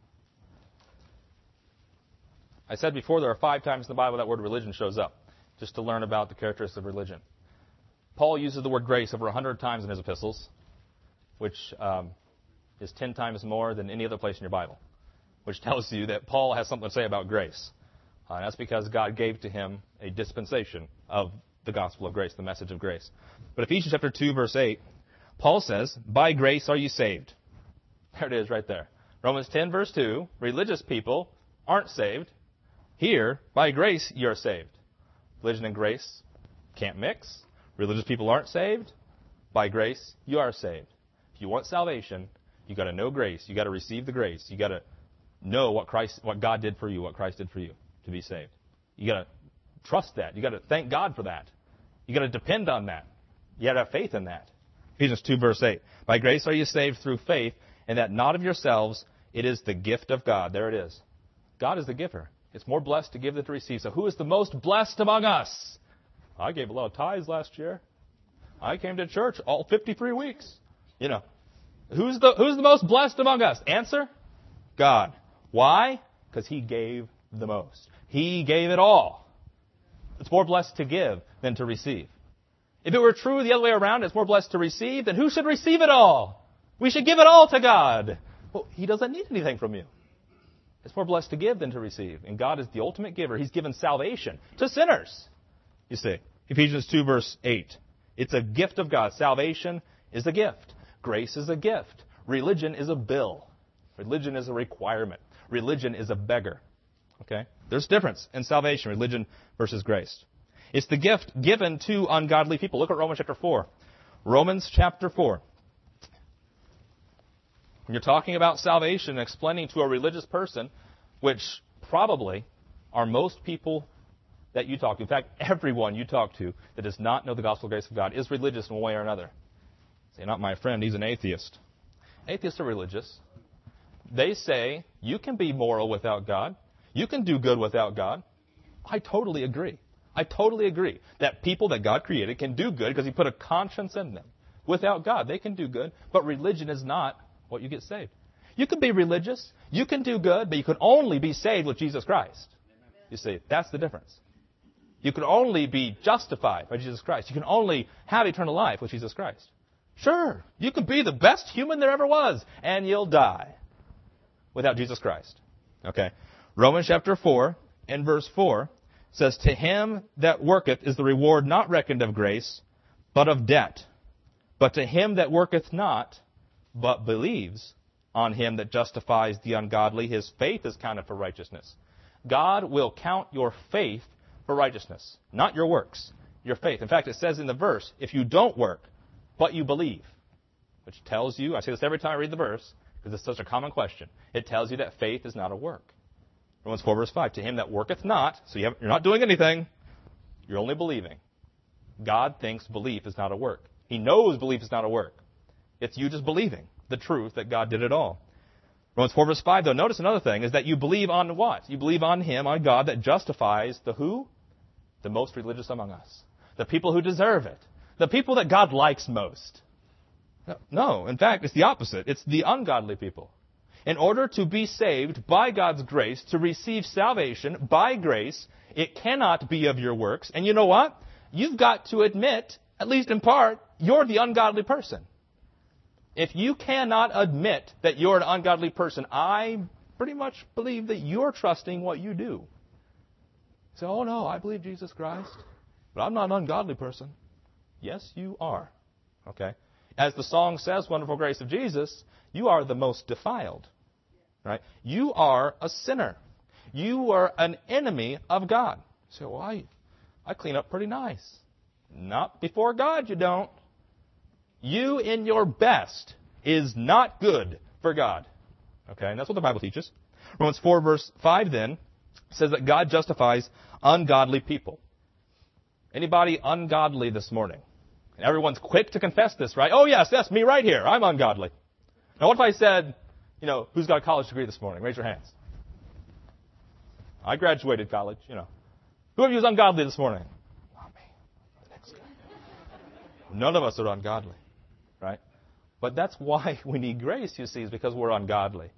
I said before there are 5 times in the Bible that word religion shows up, just to learn about the characteristics of religion. Paul uses the word grace over 100 times in his epistles, which is 10 times more than any other place in your Bible, which tells you that Paul has something to say about grace. And that's because God gave to him a dispensation of the gospel of grace, the message of grace. But Ephesians chapter 2, verse 8, Paul says, by grace are you saved. There it is right there. Romans 10, verse 2, religious people aren't saved. Here, by grace, you're saved. Religion and grace can't mix. Religious people aren't saved. By grace, you are saved. If you want salvation, you got to know grace. You got to receive the grace. You got to know what God did for you, what Christ did for you to be saved. You got to trust that. You got to thank God for that. You got to depend on that. You got to have faith in that. Ephesians 2, verse 8. By grace are you saved through faith, and that not of yourselves, it is the gift of God. There it is. God is the giver. It's more blessed to give than to receive. So who is the most blessed among us? I gave a lot of tithes last year. I came to church all 53 weeks. You know, who's the most blessed among us? Answer, God. Why? Because He gave the most. He gave it all. It's more blessed to give than to receive. If it were true the other way around, it's more blessed to receive, then who should receive it all? We should give it all to God. Well, He doesn't need anything from you. It's more blessed to give than to receive. And God is the ultimate giver. He's given salvation to sinners. You see, Ephesians 2, verse 8. It's a gift of God. Salvation is a gift. Grace is a gift. Religion is a bill. Religion is a requirement. Religion is a beggar. Okay? There's difference in salvation, religion versus grace. It's the gift given to ungodly people. Look at Romans chapter 4. Romans chapter 4. When you're talking about salvation and explaining to a religious person, which probably are most people that you talk to, in fact, everyone you talk to that does not know the gospel grace of God is religious in one way or another. Say, not my friend, he's an atheist. Atheists are religious. They say, you can be moral without God. You can do good without God. I totally agree. I totally agree that people that God created can do good because He put a conscience in them. Without God, they can do good, but religion is not what you get saved. You can be religious, you can do good, but you can only be saved with Jesus Christ. You see, that's the difference. You can only be justified by Jesus Christ. You can only have eternal life with Jesus Christ. Sure, you can be the best human there ever was, and you'll die without Jesus Christ. Okay. Romans chapter 4 and verse 4 says, to him that worketh is the reward not reckoned of grace, but of debt. But to him that worketh not, but believes on Him that justifies the ungodly, his faith is counted for righteousness. God will count your faith for righteousness, not your works, your faith. In fact, it says in the verse, if you don't work, but you believe, which tells you, I say this every time I read the verse, because it's such a common question, it tells you that faith is not a work. Romans 4, verse 5, to him that worketh not, so you're not doing anything, you're only believing. God thinks belief is not a work. He knows belief is not a work. It's you just believing the truth that God did it all. Romans 4, verse 5, though, notice another thing, is that you believe on what? You believe on Him, on God, that justifies the who? The most religious among us. The people who deserve it. The people that God likes most. No, in fact, it's the opposite. It's the ungodly people. In order to be saved by God's grace, to receive salvation by grace, it cannot be of your works. And you know what? You've got to admit, at least in part, you're the ungodly person. If you cannot admit that you're an ungodly person, I pretty much believe that you're trusting what you do. Say, oh no, I believe Jesus Christ, but I'm not an ungodly person. Yes, you are. Okay? As the song says, Wonderful Grace of Jesus, you are the most defiled. Right? You are a sinner. You are an enemy of God. You say, well, I clean up pretty nice. Not before God, you don't. You in your best is not good for God. Okay, and that's what the Bible teaches. Romans 4, verse 5 then says that God justifies ungodly people. Anybody ungodly this morning? And everyone's quick to confess this, right? Oh, yes, that's me right here. I'm ungodly. Now, what if I said, who's got a college degree this morning? Raise your hands. I graduated college, Who of you is ungodly this morning? Not me. The next guy. None of us are ungodly, right? But that's why we need grace, you see, is because we're ungodly.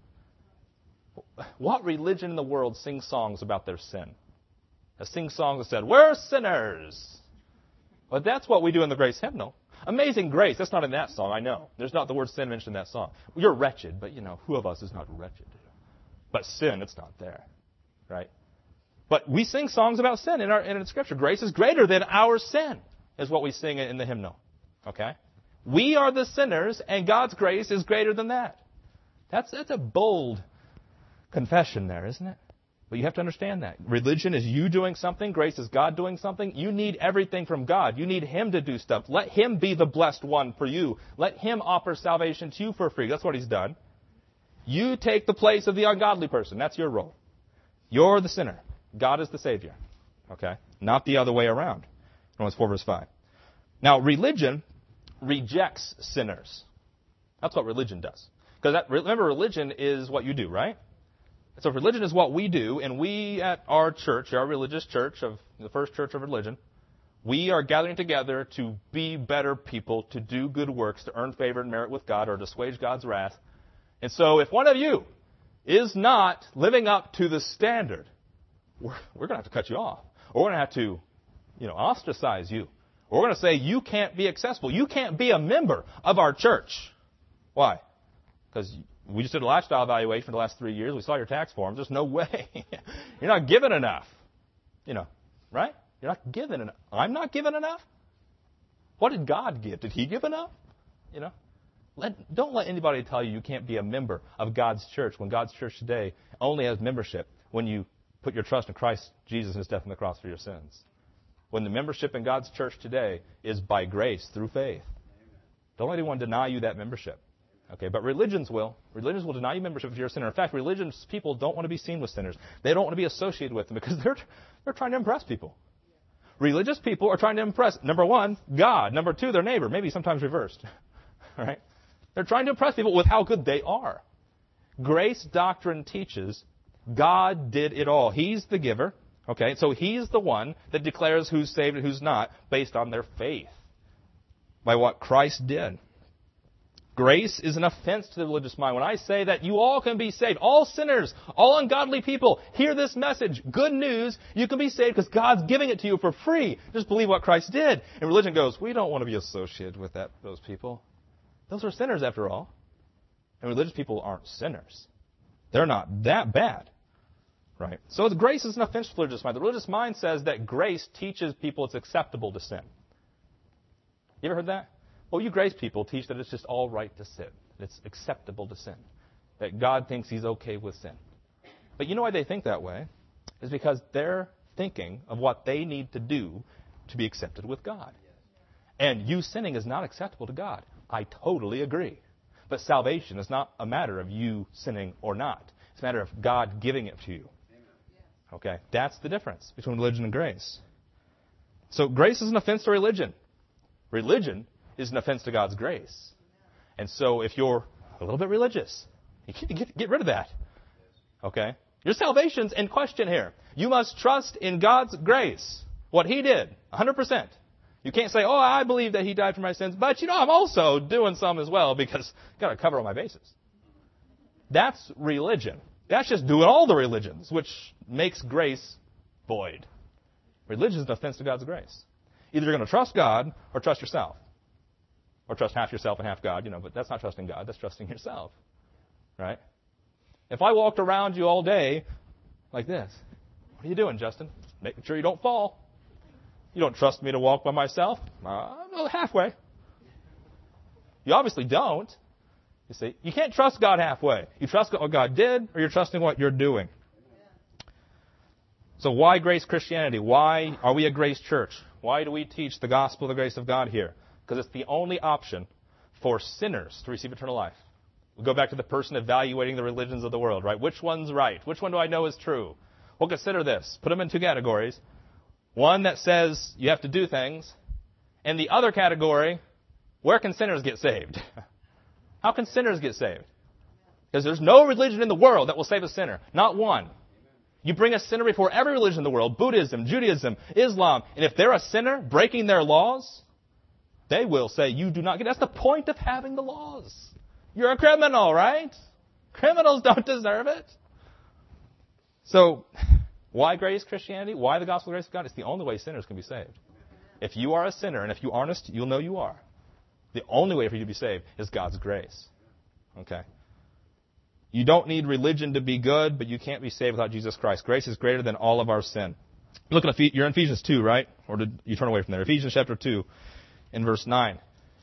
What religion in the world sings songs about their sin? They sing songs that said, we're sinners. But that's what we do in the Grace hymnal. Amazing Grace, that's not in that song, I know. There's not the word sin mentioned in that song. You're wretched, but who of us is not wretched? But sin, it's not there, right? But we sing songs about sin in Scripture. Grace is greater than our sin, is what we sing in the hymnal, okay? We are the sinners, and God's grace is greater than that. That's a bold confession there, isn't it? But you have to understand that. Religion is you doing something. Grace is God doing something. You need everything from God. You need Him to do stuff. Let Him be the blessed one for you. Let Him offer salvation to you for free. That's what He's done. You take the place of the ungodly person. That's your role. You're the sinner. God is the Savior. Okay? Not the other way around. Romans 4, verse 5. Now, religion rejects sinners. That's what religion does. Because remember, religion is what you do, right? So if religion is what we do, and we at our church, our religious church, of the first church of religion, we are gathering together to be better people, to do good works, to earn favor and merit with God, or to assuage God's wrath. And so if one of you is not living up to the standard, we're going to have to cut you off. Or we're going to have to, ostracize you. Or we're going to say you can't be accessible. You can't be a member of our church. Why? Because we just did a lifestyle evaluation for the last 3 years. We saw your tax forms. There's no way. You're not giving enough. Right? You're not giving enough. I'm not giving enough? What did God give? Did He give enough? Don't let anybody tell you can't be a member of God's church when God's church today only has membership when you put your trust in Christ Jesus and His death on the cross for your sins. When the membership in God's church today is by grace through faith. Don't let anyone deny you that membership. Okay, but religions will. Religions will deny you membership if you're a sinner. In fact, religious people don't want to be seen with sinners. They don't want to be associated with them because they're trying to impress people. Religious people are trying to impress, number one, God. Number two, their neighbor. Maybe sometimes reversed. All right? They're trying to impress people with how good they are. Grace doctrine teaches God did it all. He's the giver. Okay, so He's the one that declares who's saved and who's not based on their faith by what Christ did. Grace is an offense to the religious mind. When I say that you all can be saved, all sinners, all ungodly people, hear this message. Good news, you can be saved because God's giving it to you for free. Just believe what Christ did. And religion goes, we don't want to be associated with those people. Those are sinners after all. And religious people aren't sinners. They're not that bad. Right? So grace is an offense to the religious mind. The religious mind says that grace teaches people it's acceptable to sin. You ever heard that? Well, you grace people teach that it's just all right to sin. It's acceptable to sin. That God thinks He's okay with sin. But you know why they think that way? Is because they're thinking of what they need to do to be accepted with God. And you sinning is not acceptable to God. I totally agree. But salvation is not a matter of you sinning or not. It's a matter of God giving it to you. Okay? That's the difference between religion and grace. So grace is an offense to religion. Religion is an offense to God's grace. And so if you're a little bit religious, you get rid of that. Okay? Your salvation's in question here. You must trust in God's grace. What He did. 100%. You can't say, oh, I believe that He died for my sins, but I'm also doing some as well because I've got to cover all my bases. That's religion. That's just doing all the religions, which makes grace void. Religion is an offense to God's grace. Either you're going to trust God or trust yourself. Or trust half yourself and half God, but that's not trusting God. That's trusting yourself. Right? If I walked around you all day like this, what are you doing, Justin? Making sure you don't fall. You don't trust me to walk by myself? Halfway. You obviously don't. You see, you can't trust God halfway. You trust what God did, or you're trusting what you're doing. So why grace Christianity? Why are we a grace church? Why do we teach the gospel of the grace of God here? Because it's the only option for sinners to receive eternal life. We go back to the person evaluating the religions of the world, right? Which one's right? Which one do I know is true? Well, consider this. Put them in two categories. One that says you have to do things. And the other category, where can sinners get saved? How can sinners get saved? Because there's no religion in the world that will save a sinner. Not one. You bring a sinner before every religion in the world, Buddhism, Judaism, Islam, and if they're a sinner breaking their laws, they will say you do not get. That's the point of having the laws. You're a criminal, right? Criminals don't deserve it. So, why grace Christianity? Why the gospel of grace of God? It's the only way sinners can be saved. If you are a sinner, and if you're honest, you'll know you are. The only way for you to be saved is God's grace. Okay? You don't need religion to be good, but you can't be saved without Jesus Christ. Grace is greater than all of our sin. Look at you're in Ephesians 2, right? Or did you turn away from there? Ephesians chapter 2, in verse 9.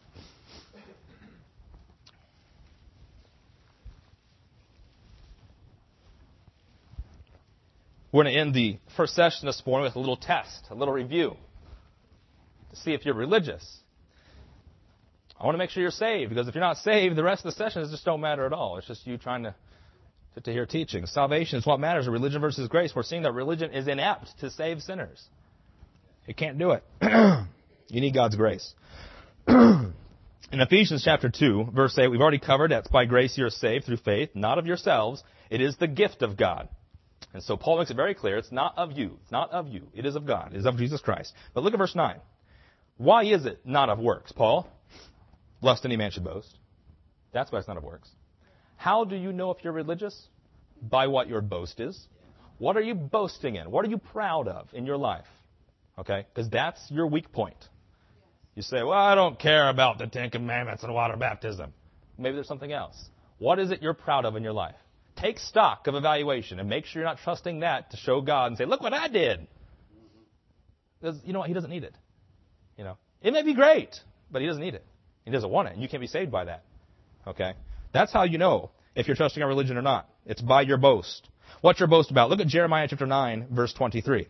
We're going to end the first session this morning with a little test, a little review, to see if you're religious. I want to make sure you're saved, because if you're not saved, the rest of the sessions just don't matter at all. It's just you trying to hear teaching. Salvation is what matters. Religion versus grace. We're seeing that religion is inept to save sinners. It can't do it. You need God's grace. In Ephesians chapter 2, verse 8, we've already covered that's by grace you're saved through faith, not of yourselves. It is the gift of God. And so Paul makes it very clear, it's not of you. It's not of you. It is of God. It is of Jesus Christ. But look at verse 9. Why is it not of works, Paul? Lest any man should boast. That's why it's not of works. How do you know if you're religious? By what your boast is. What are you boasting in? What are you proud of in your life? Okay? Because that's your weak point. You say, well, I don't care about the Ten Commandments and water baptism. Maybe there's something else. What is it you're proud of in your life? Take stock of evaluation and make sure you're not trusting that to show God and say, look what I did. Because you know what? He doesn't need it. You know, it may be great, but he doesn't need it. He doesn't want it. And you can't be saved by that. Okay? That's how you know if you're trusting our religion or not. It's by your boast. What's your boast about? Look at Jeremiah chapter 9, verse 23.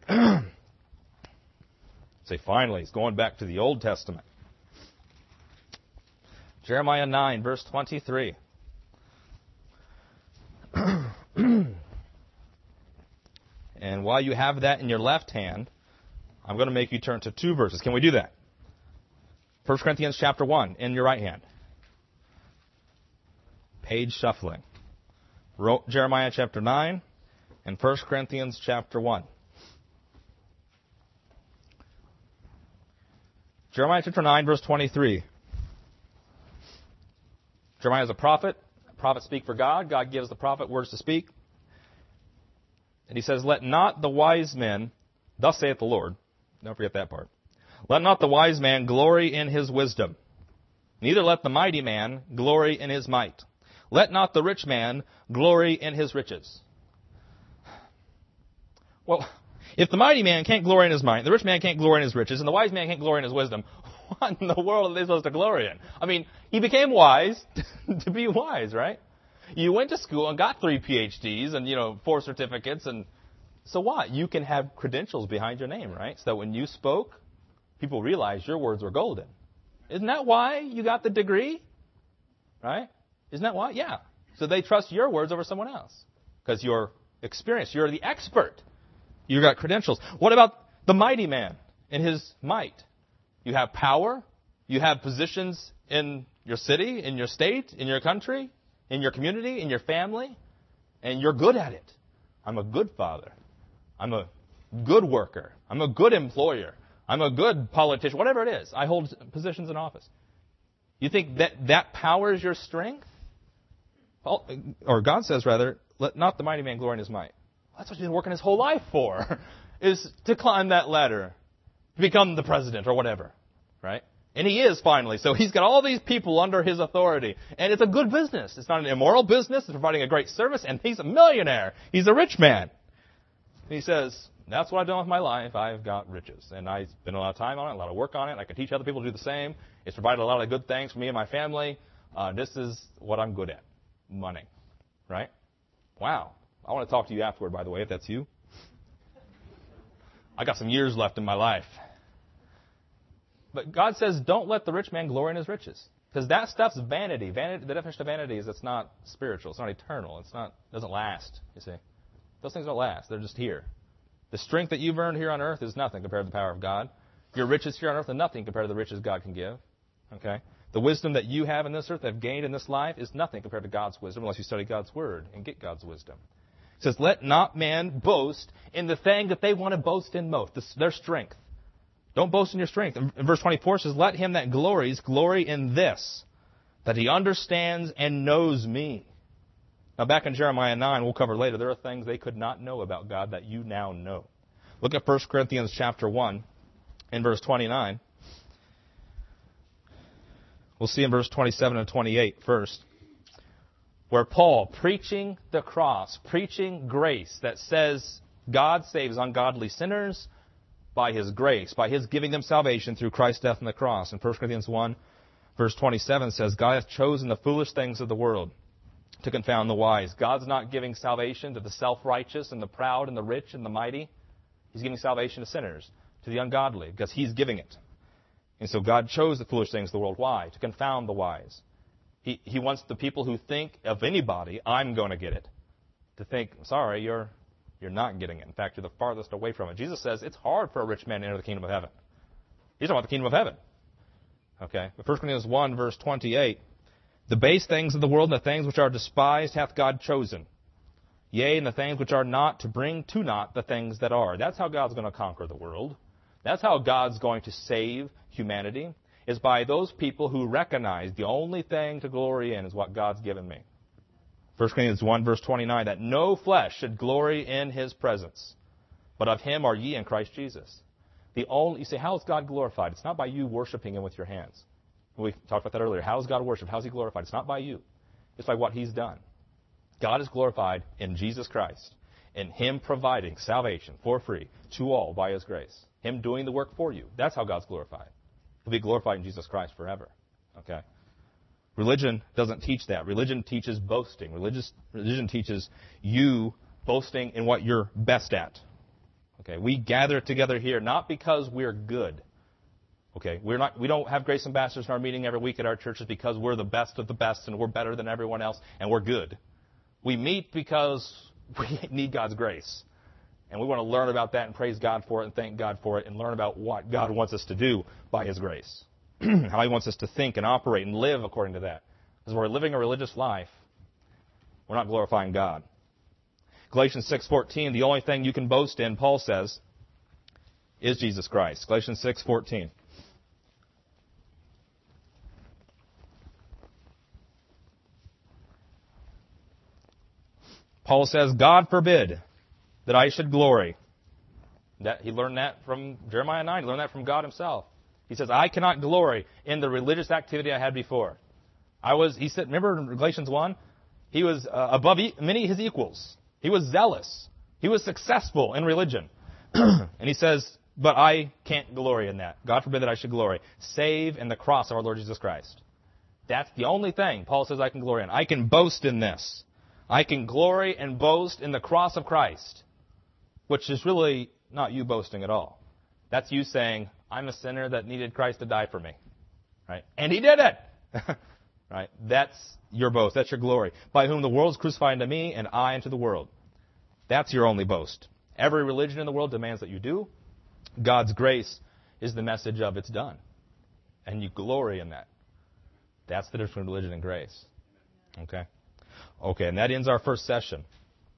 Say, finally, it's going back to the Old Testament. Jeremiah 9, verse 23. And while you have that in your left hand, I'm going to make you turn to two verses. Can we do that? 1 Corinthians chapter 1 in your right hand. Page shuffling. Jeremiah chapter 9 and 1 Corinthians chapter 1. Jeremiah chapter 9, verse 23. Jeremiah is a prophet. Prophets speak for God. God gives the prophet words to speak. And he says, let not the wise men, thus saith the Lord. Don't forget that part. Let not the wise man glory in his wisdom. Neither let the mighty man glory in his might. Let not the rich man glory in his riches. Well, if the mighty man can't glory in his might, the rich man can't glory in his riches, and the wise man can't glory in his wisdom, what in the world are they supposed to glory in? I mean, he became wise to be wise, right? You went to school and got 3 PhDs and, 4 certificates, and so what? You can have credentials behind your name, right? So that when you spoke, people realized your words were golden. Isn't that why you got the degree? Right? Isn't that why? Yeah. So they trust your words over someone else. Because you're experienced. You're the expert. You got credentials. What about the mighty man in his might? You have power. You have positions in your city, in your state, in your country, in your community, in your family. And you're good at it. I'm a good father. I'm a good worker. I'm a good employer. I'm a good politician. Whatever it is. I hold positions in office. You think that power is your strength? Or God says, rather, let not the mighty man glory in his might. That's what he's been working his whole life for, is to climb that ladder, to become the president or whatever, right? And he is finally. So he's got all these people under his authority. And it's a good business. It's not an immoral business. It's providing a great service. And he's a millionaire. He's a rich man. And he says, that's what I've done with my life. I've got riches. And I spend a lot of time on it, a lot of work on it. I can teach other people to do the same. It's provided a lot of good things for me and my family. This is what I'm good at. Money. Right? Wow. I want to talk to you afterward, by the way, if that's you. I got some years left in my life. But God says, don't let the rich man glory in his riches. Because that stuff's vanity. The definition of vanity is it's not spiritual. It's not eternal. It doesn't last, you see. Those things don't last. They're just here. The strength that you've earned here on earth is nothing compared to the power of God. Your riches here on earth are nothing compared to the riches God can give. Okay? The wisdom that you have in this earth, that have gained in this life, is nothing compared to God's wisdom unless you study God's Word and get God's wisdom. It says, let not man boast in the thing that they want to boast in most, their strength. Don't boast in your strength. In verse 24 it says, let him that glories glory in this, that he understands and knows me. Now back in Jeremiah 9, we'll cover later, there are things they could not know about God that you now know. Look at 1 Corinthians chapter 1 in verse 29. We'll see in verse 27 and 28 first, where Paul, preaching the cross, preaching grace that says God saves ungodly sinners by His grace, by His giving them salvation through Christ's death on the cross. In 1 Corinthians 1, verse 27 says, God hath chosen the foolish things of the world to confound the wise. God's not giving salvation to the self-righteous and the proud and the rich and the mighty. He's giving salvation to sinners, to the ungodly, because He's giving it. And so God chose the foolish things of the world. Why? To confound the wise. He wants the people who think of anybody, I'm going to get it, to think, sorry, you're not getting it. In fact, you're the farthest away from it. Jesus says it's hard for a rich man to enter the kingdom of heaven. He's talking about the kingdom of heaven. Okay? 1 Corinthians 1, verse 28, the base things of the world and the things which are despised hath God chosen. Yea, and the things which are not, to bring to naught the things that are. That's how God's going to conquer the world. That's how God's going to save humanity, is by those people who recognize the only thing to glory in is what God's given me. 1 Corinthians 1, verse 29, that no flesh should glory in His presence, but of Him are ye in Christ Jesus. You say, how is God glorified? It's not by you worshiping Him with your hands. We talked about that earlier. How is God worshipped? How is He glorified? It's not by you. It's by what He's done. God is glorified in Jesus Christ, in Him providing salvation for free to all by His grace. Him doing the work for you. That's how God's glorified. He'll be glorified in Jesus Christ forever. Okay? Religion doesn't teach that. Religion teaches boasting. Religion teaches you boasting in what you're best at. Okay? We gather together here not because we're good. Okay? We don't have grace ambassadors in our meeting every week at our churches because we're the best of the best and we're better than everyone else and we're good. We meet because we need God's grace. And we want to learn about that and praise God for it and thank God for it and learn about what God wants us to do by His grace. How He wants us to think and operate and live according to that. Because we're living a religious life, we're not glorifying God. Galatians 6:14, the only thing you can boast in, Paul says, is Jesus Christ. Galatians 6:14. Paul says, God forbid that I should glory. He learned that from Jeremiah 9. He learned that from God Himself. He says, I cannot glory in the religious activity I had before. He said, remember in Galatians 1? He was above many of his equals. He was zealous. He was successful in religion. And he says, but I can't glory in that. God forbid that I should glory. Save in the cross of our Lord Jesus Christ. That's the only thing Paul says I can glory in. I can boast in this. I can glory and boast in the cross of Christ, which is really not you boasting at all. That's you saying, I'm a sinner that needed Christ to die for me. Right? And He did it. Right? That's your boast. That's your glory. By whom the world is crucified unto me, and I unto the world. That's your only boast. Every religion in the world demands that you do. God's grace is the message of it's done. And you glory in that. That's the difference between religion and grace. Okay? Okay, and that ends our first session.